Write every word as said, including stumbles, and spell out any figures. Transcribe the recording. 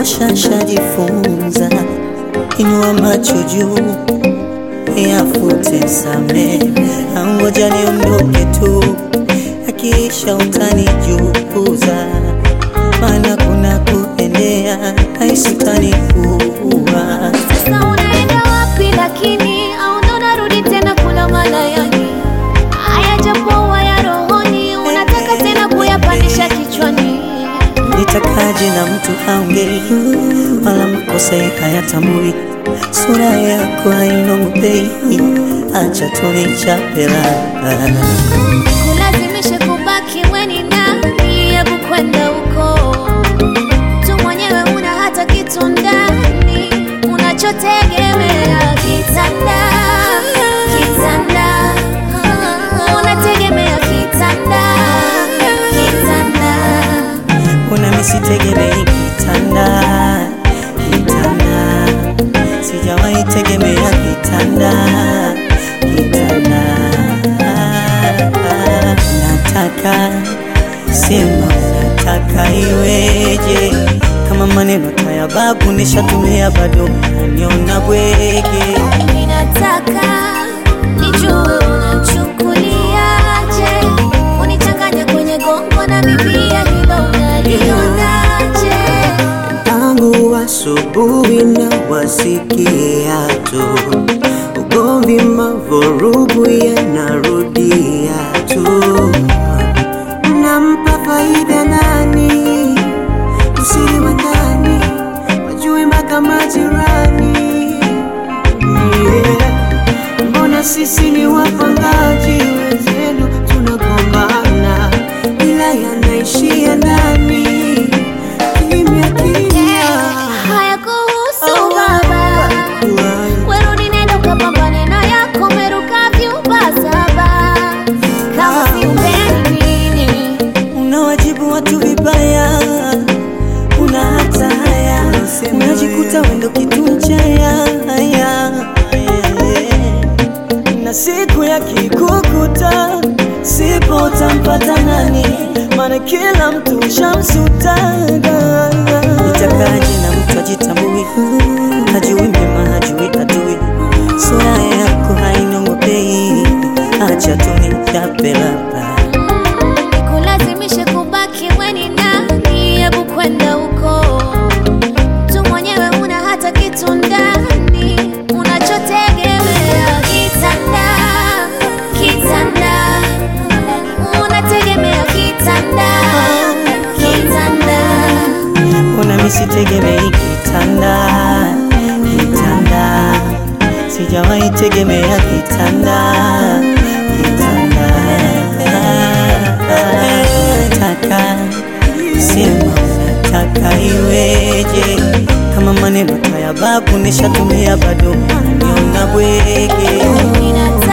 kutosha shajifunza. Inua macho juu, yafute samehe, ngoja niondoke tu, akisha utanijukuza. Maana kuna kuendea, haisitani kuwa. Sasa unaenda wapi lakini, au ndo narudi tena kula mala yani? Haya japo ya rohoni, unataka tena kuyapandisha kichwani. Nitakaje na mtu haongei, wala makosa hayatambui. Sura yako hainongopei, acha tunichape raha. Kulazimisha kubaki mweni nani, hebu kwenda huko. Tu mwenyewe una hata kitu ndani, unachotegemea kitanda, kitanda. Unategemea kitanda, kitanda. Una misitegemei kitanda, kitanda. Sijawahi tegemea kitanda, kitanda. Nataka, sema nataka iweje? Kama maneno taya babu nishatumia bado niona bwege. Ninataka nijue unachukuliaje, unichanganya kwenye gongo na mipia, hilo unalionaje? Tangu asubuhi na wasikia tu, ugomvi mavurugu yanarudia tu. Nampa faida nani? Usiri wa ndani, wajui mpaka majirani. Yeah. Mbona sisi ni wapangaji, wenzenu tunagombana, ila yanaishia ndani kimya kimya. Haya kuhusu baba, werudi nenda ukapambane na yako, meruka vyumba saba. Kama si upendi nini, unawajibu watu vibaya, una hata haya, unajikuta wendo kitu mchaya. Na siku ya kikukuta, sipo utampata nani, maana kila mtu shamsutaga. Nitakaje na mtu ajitambui, hajui mema hajui adui. Sura yako hainongopei, acha tunichape raha. kulazimisha kubaki mweni nani, hebu kwenda huko. Tu mwenyewe una hata kitu ndani, unachotegemea kitanda, kitanda. Unategemea kitanda, kitanda. Una misitegemei kitanda, kitanda. Sijawahi tegemea kitanda, kitanda. Nataka, sema nataka iweje? Kama maneno taya babu nishatumia bado niona bwege. Ninataka